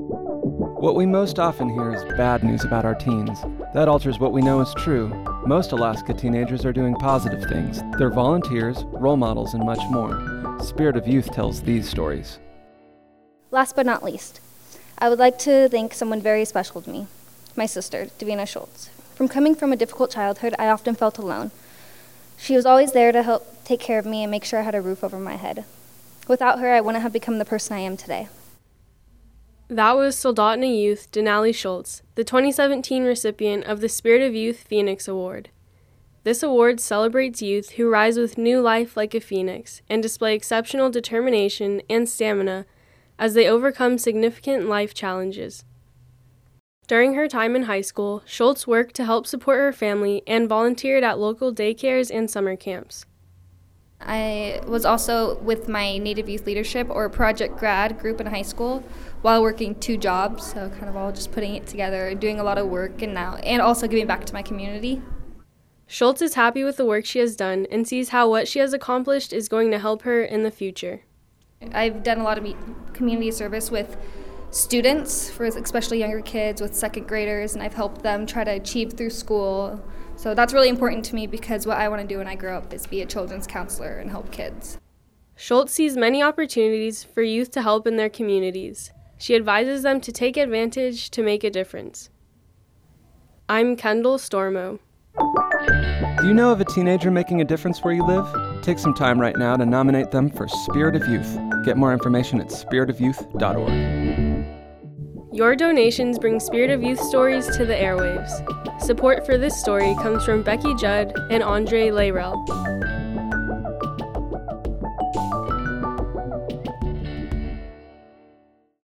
What we most often hear is bad news about our teens. That alters what we know is true. Most Alaska teenagers are doing positive things. They're volunteers, role models, and much more. Spirit of Youth tells these stories. Last but not least, I would like to thank someone very special to me, my sister, Davina Schultz. Coming from a difficult childhood, I often felt alone. She was always there to help take care of me and make sure I had a roof over my head. Without her, I wouldn't have become the person I am today. That was Soldotna Youth Denali Schultz, the 2017 recipient of the Spirit of Youth Phoenix Award. This award celebrates youth who rise with new life like a phoenix and display exceptional determination and stamina as they overcome significant life challenges. During her time in high school, Schultz worked to help support her family and volunteered at local daycares and summer camps. I was also with my Native Youth Leadership or Project Grad group in high school while working 2 jobs, so kind of all just putting it together, doing a lot of work and also giving back to my community. Schultz is happy with the work she has done and sees how what she has accomplished is going to help her in the future. I've done a lot of community service with students, for especially younger kids with second graders, and I've helped them try to achieve through school. So that's really important to me because what I want to do when I grow up is be a children's counselor and help kids. Schultz sees many opportunities for youth to help in their communities. She advises them to take advantage to make a difference. I'm Kendall Stormo. Do you know of a teenager making a difference where you live? Take some time right now to nominate them for Spirit of Youth. Get more information at spiritofyouth.org. Your donations bring Spirit of Youth stories to the airwaves. Support for this story comes from Becky Judd and Andre Layrell.